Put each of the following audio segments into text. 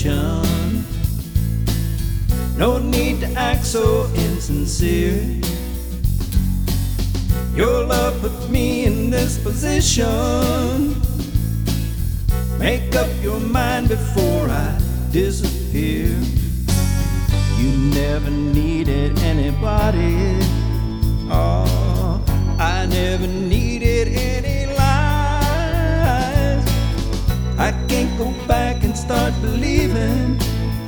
position. No need to act so insincere. Your love put me in this position. Make up your mind before I disappear. You never needed anybody. Oh, I never needed any lies. I can't go back and start believing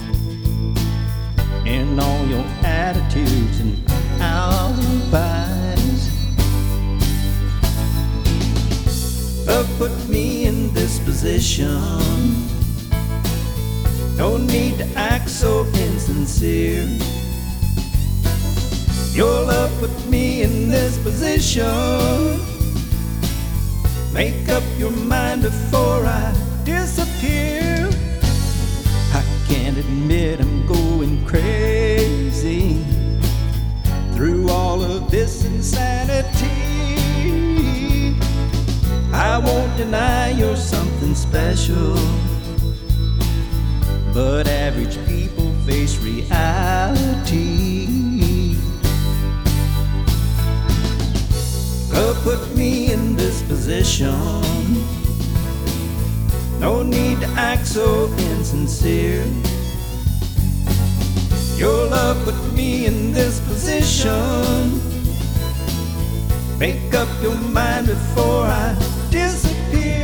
in all your attitudes and alibis. Love put me in this position. No need to act so insincere. Your love put me in this position. Make up your mind before I disappear. I can't admit I'm going crazy through all of this insanity. I won't deny you're something special, but average people face reality. Love put me in this position. No need to act so insincere. Your love put me in this position. Make up your mind before I disappear.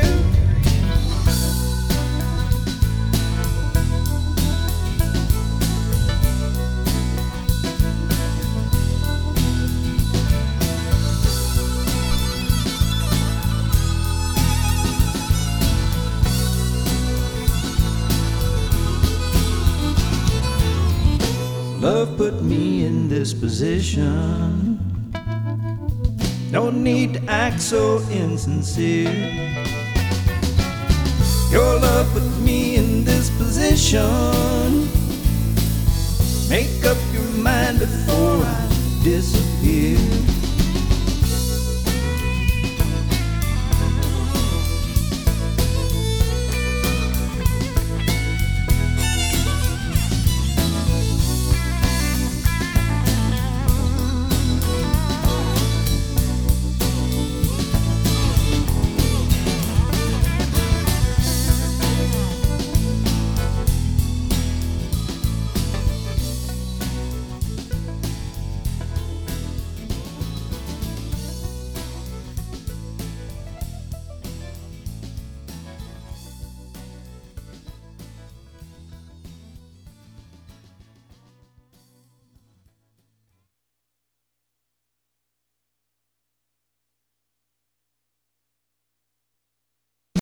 Love put me in this position. No need to act so insincere. Your love put me in this position.